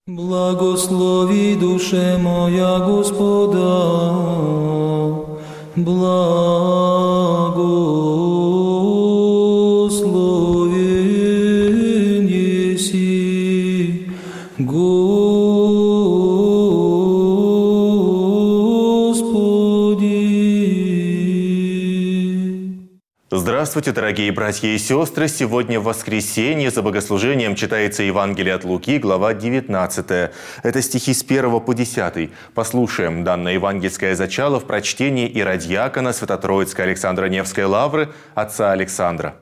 Благослови душе моя Господа, благословен еси Господи. Здравствуйте, дорогие братья и сестры! Сегодня в воскресенье за богослужением читается Евангелие от Луки, глава 19. Это стихи с 1 по 10. Послушаем данное евангельское зачало в прочтении иродиакона Свято-Троицкой Александра Невской лавры отца Александра.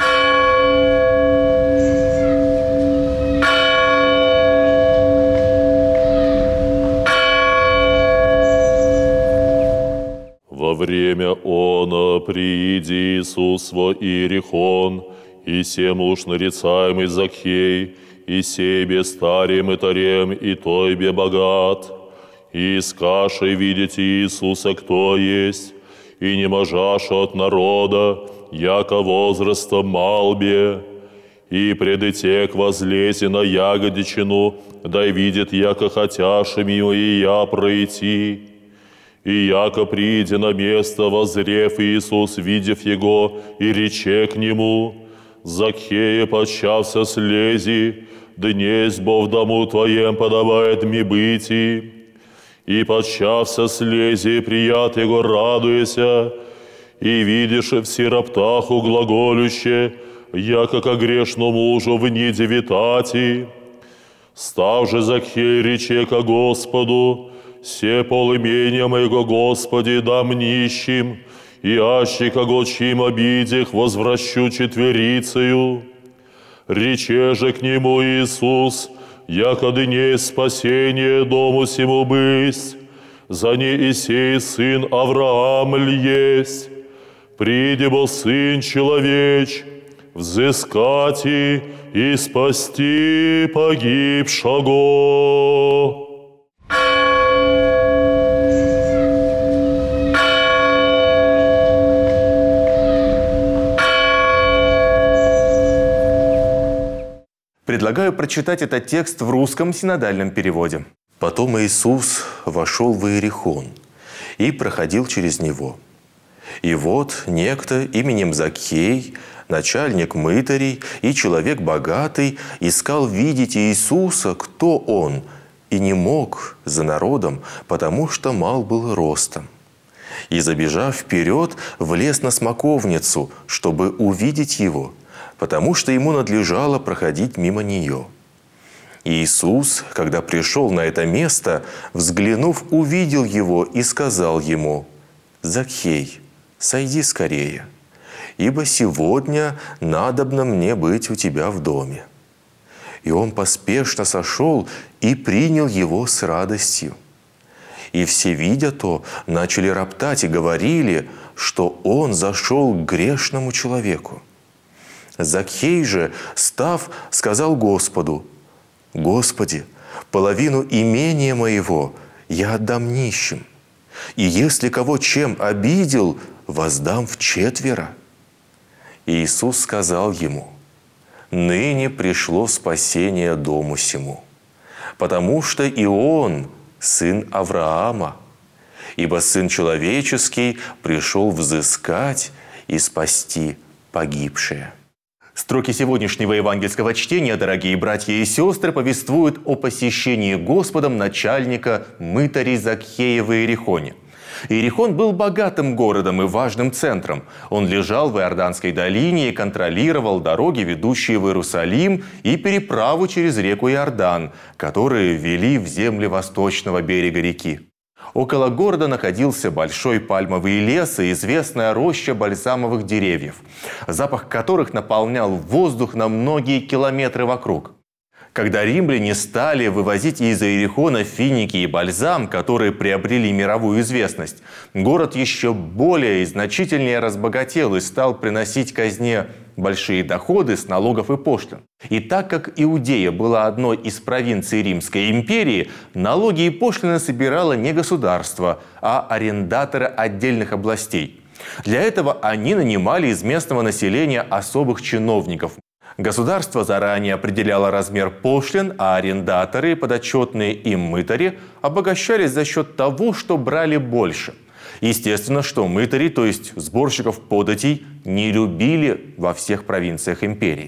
Во время оно прииди Иисус во Иерихон, и сем уж нарицаемый Закхей, и себе старим и тарем, и тойбе богат. И искаши видите Иисуса, кто есть, и не можаша от народа, яко возрастом малбе. И предытек возлези на ягодичину, да видит, яко хотяши мимо и я пройти. И яко прииде на место, возрев Иисус, видев его, и рече к нему: «Закхея, почався слези, днесь бо в дому твоем подобает ми быти». И почався слези, прият его радуеся, и видишь в сироптаху глаголюще, яко ко грешному мужу в ниде витати. Став же Закхей рече ко Господу: «Се полымения моего, Господи, дам нищим, и аще кого чьим обидях возвращу четверицею». Рече же к нему Иисус: «Яко дней спасение дому сему бысть, за не и сей сын Авраам ль есть. Приди бо сын человеч, взыскати и спасти погибшего». Предлагаю прочитать этот текст в русском синодальном переводе. «Потом Иисус вошел в Иерихон и проходил через него. И вот некто именем Закхей, начальник мытарей и человек богатый, искал видеть Иисуса, кто он, и не мог за народом, потому что мал был ростом. И, забежав вперед, влез на смоковницу, чтобы увидеть его, потому что ему надлежало проходить мимо нее. И Иисус, когда пришел на это место, взглянув, увидел его и сказал ему: «Закхей, сойди скорее, ибо сегодня надобно мне быть у тебя в доме». И он поспешно сошел и принял его с радостью. И все, видя то, начали роптать и говорили, что он зашел к грешному человеку. Закхей же, став, сказал Господу: «Господи, половину имения моего я отдам нищим, и если кого чем обидел, воздам вчетверо». И Иисус сказал ему: «Ныне пришло спасение дому сему, потому что и он сын Авраама, ибо Сын Человеческий пришел взыскать и спасти погибшее». Строки сегодняшнего евангельского чтения, дорогие братья и сестры, повествуют о посещении Господом начальника мытарей Закхея в Иерихоне. Иерихон был богатым городом и важным центром. Он лежал в Иорданской долине и контролировал дороги, ведущие в Иерусалим, и переправу через реку Иордан, которые вели в земли восточного берега реки. Около города находился большой пальмовый лес и известная роща бальзамовых деревьев, запах которых наполнял воздух на многие километры вокруг. Когда римляне стали вывозить из Иерихона финики и бальзам, которые приобрели мировую известность, город еще более и значительнее разбогател и стал приносить казне большие доходы с налогов и пошлин. И так как Иудея была одной из провинций Римской империи, налоги и пошлины собирало не государство, а арендаторы отдельных областей. Для этого они нанимали из местного населения особых чиновников. Государство заранее определяло размер пошлин, а арендаторы, подотчетные им мытари, обогащались за счет того, что брали больше. Естественно, что мытари, то есть сборщиков податей, не любили во всех провинциях империи.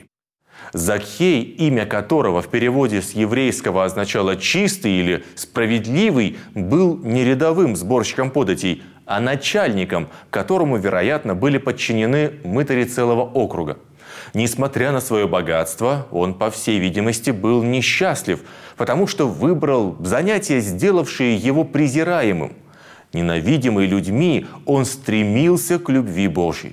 Закхей, имя которого в переводе с еврейского означало «чистый» или «справедливый», был не рядовым сборщиком податей, а начальником, которому, вероятно, были подчинены мытари целого округа. Несмотря на свое богатство, он, по всей видимости, был несчастлив, потому что выбрал занятие, сделавшее его презираемым. Ненавидимый людьми, он стремился к любви Божьей.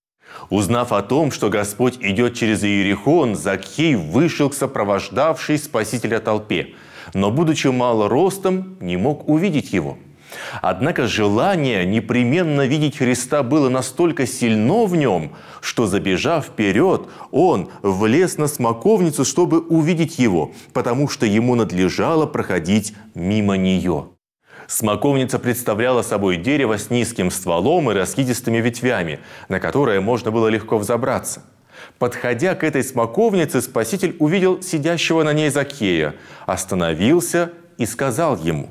Узнав о том, что Господь идет через Иерихон, Закхей вышел к сопровождавшей Спасителя толпе, но, будучи мало ростом, не мог увидеть его. Однако желание непременно видеть Христа было настолько сильно в нем, что, забежав вперед, он влез на смоковницу, чтобы увидеть его, потому что ему надлежало проходить мимо нее. Смоковница представляла собой дерево с низким стволом и раскидистыми ветвями, на которое можно было легко взобраться. Подходя к этой смоковнице, Спаситель увидел сидящего на ней Закхея, остановился и сказал ему: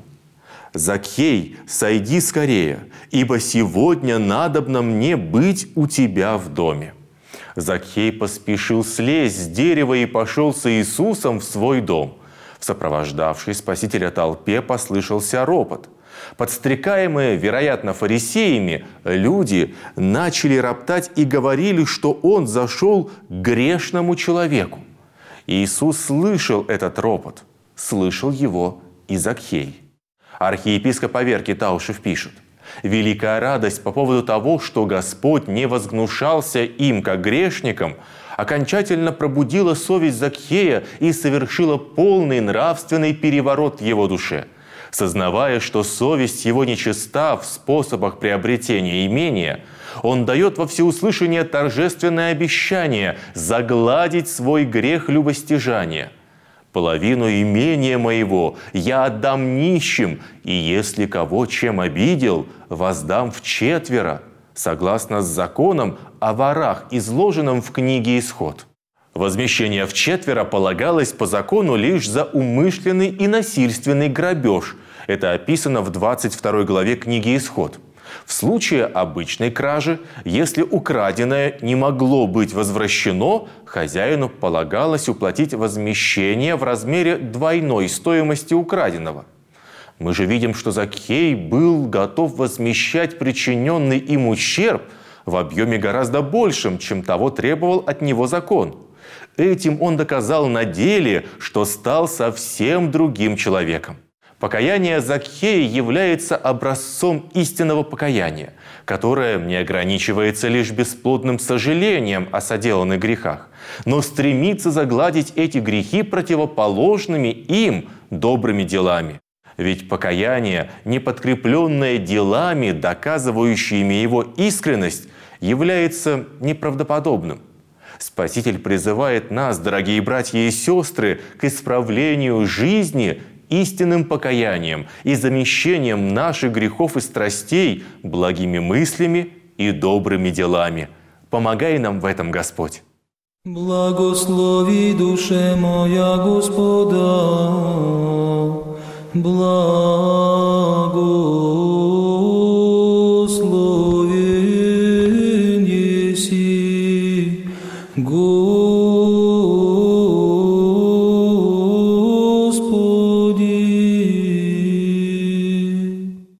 «Закхей, сойди скорее, ибо сегодня надобно мне быть у тебя в доме». Закхей поспешил слезть с дерева и пошел с Иисусом в свой дом. В сопровождавшей Спасителя толпе послышался ропот. Подстрекаемые, вероятно, фарисеями, люди начали роптать и говорили, что он зашел к грешному человеку. Иисус слышал этот ропот, слышал его и Закхей. Архиепископ Аверкий Таушев пишет: «Великая радость по поводу того, что Господь не возгнушался им, как грешникам, окончательно пробудила совесть Закхея и совершила полный нравственный переворот в его душе. Сознавая, что совесть его нечиста в способах приобретения имения, он дает во всеуслышание торжественное обещание загладить свой грех любостяжания. Половину имения моего я отдам нищим, и если кого чем обидел, воздам вчетверо, согласно с законом о ворах, изложенном в книге «Исход». Возмещение вчетверо полагалось по закону лишь за умышленный и насильственный грабеж. Это описано в 22 главе книги «Исход». В случае обычной кражи, если украденное не могло быть возвращено, хозяину полагалось уплатить возмещение в размере двойной стоимости украденного. Мы же видим, что Закхей был готов возмещать причиненный им ущерб в объеме гораздо большем, чем того требовал от него закон. Этим он доказал на деле, что стал совсем другим человеком. Покаяние Закхея является образцом истинного покаяния, которое не ограничивается лишь бесплодным сожалением о соделанных грехах, но стремится загладить эти грехи противоположными им добрыми делами. Ведь покаяние, не подкрепленное делами, доказывающими его искренность, является неправдоподобным. Спаситель призывает нас, дорогие братья и сестры, к исправлению жизни истинным покаянием и замещением наших грехов и страстей благими мыслями и добрыми делами. Помогай нам в этом, Господь. Благослови душе моя Господа,